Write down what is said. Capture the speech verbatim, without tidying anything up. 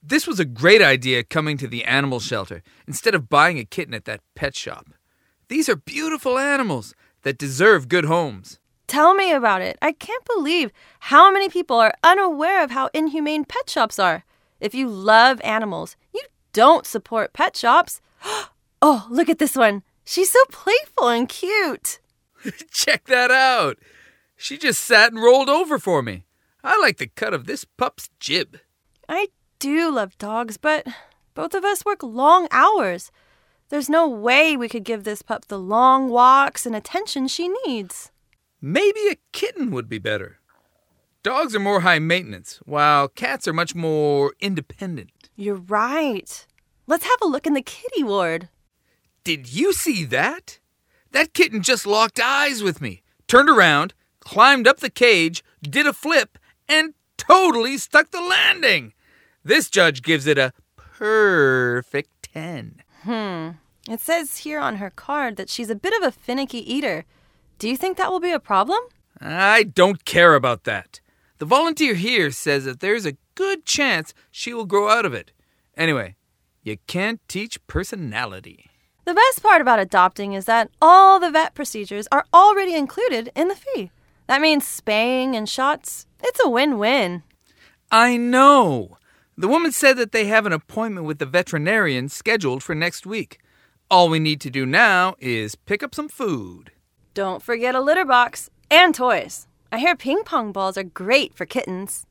This was a great idea coming to the animal shelter instead of buying a kitten at that pet shop. These are beautiful animals that deserve good homes. Tell me about it. I can't believe how many people are unaware of how inhumane pet shops are. If you love animals, you don't support pet shops. Oh, look at this one. She's so playful and cute. Check that out. She just sat and rolled over for me. I like the cut of this pup's jib. I do love dogs, but both of us work long hours. There's no way we could give this pup the long walks and attention she needs. Maybe a kitten would be better. Dogs are more high maintenance, while cats are much more independent. You're right. Let's have a look in the kitty ward. Did you see that? That kitten just locked eyes with me, turned around, climbed up the cage, did a flip, and totally stuck the landing. This judge gives it a perfect ten. Hmm. It says here on her card that she's a bit of a finicky eater. Do you think that will be a problem? I don't care about that. The volunteer here says that there's a good chance she will grow out of it. Anyway, you can't teach personality. The best part about adopting is that all the vet procedures are already included in the fee. That means spaying and shots. It's a win-win. I know. The woman said that they have an appointment with the veterinarian scheduled for next week. All we need to do now is pick up some food. Don't forget a litter box and toys. I hear ping pong balls are great for kittens.